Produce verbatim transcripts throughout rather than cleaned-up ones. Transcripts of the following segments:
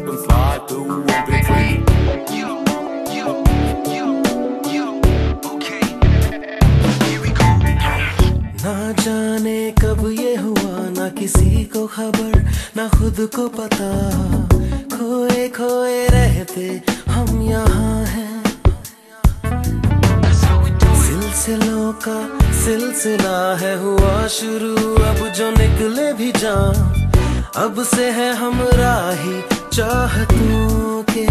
and slide through in between. Yo, yo, yo, yo, okay, here we go. ना जाने कब ये हुआ, ना किसी को खबर, ना खुद को पता, खोए खोए रहते हम यहाँ हैं। सिलसिलों का सिलसिला है हुआ शुरू, अब जो निकले भी जान, अब से है हम राही चाहतों के।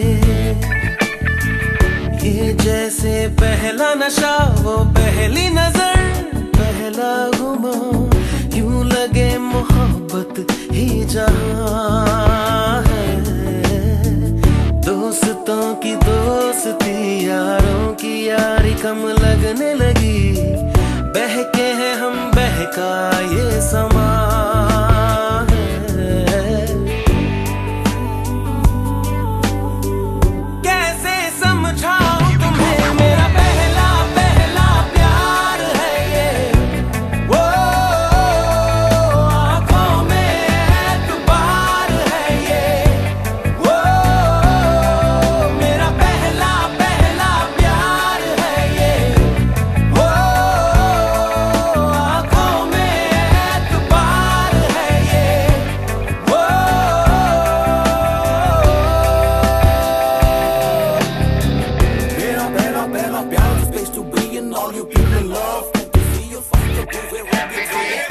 ये जैसे पहला नशा, वो पहली नजर, पहला गुमा, यूं लगे मोहब्बत ही जहां है। दोस्तों की दोस्ती, यारों की यारी कम लगने लगी, बहके हैं हम बहका ये समा है। कैसे समझाऊं तुम्हें, मेरा पहला पहला प्यार है ये, वो आंखों में एतबार है ये, वो मेरा पहला पहला प्यार है ये, वो आंखों में एतबार है ये, वो मेरा पहला पहला प्यार, space to be in all you people in love. To see your fight to do it right between.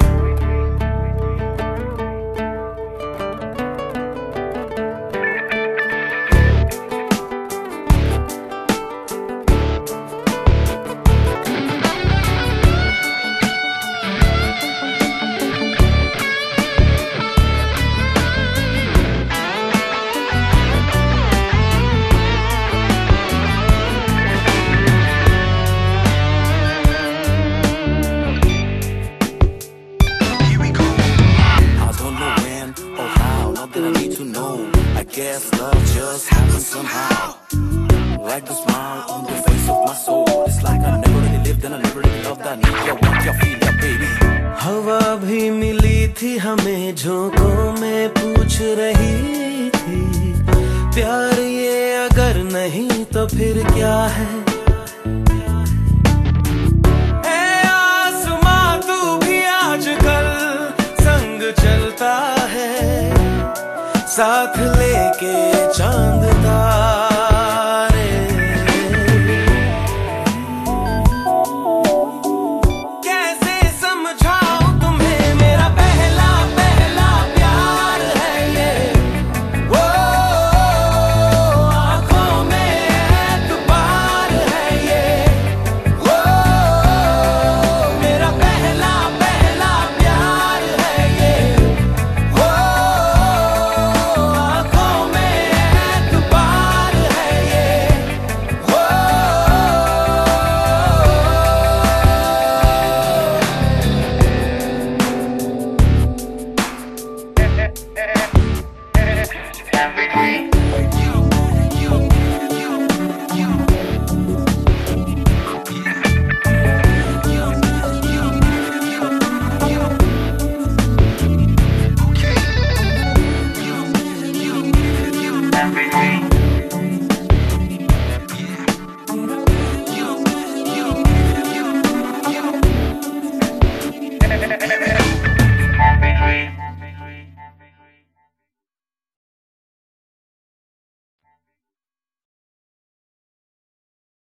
That I need to know. I guess love just happens somehow. Like the smile on the face of my soul. It's like I never really lived and I never really loved. I need ya, want ya, feel ya, baby. हवा भी मिली थी हमें, झोंकों में पूछ रही थी, प्यार ये अगर नहीं तो फिर क्या है। ए आसमां तू भी आजकल संग चलता है, साथ लेके चांद तारे। कैसे समझाऊं तुम्हें, मेरा पहला पहला प्यार है ये, वो आंखों में एतबार है ये, वो मेरा पहला पहला प्यार है ये, वो Happy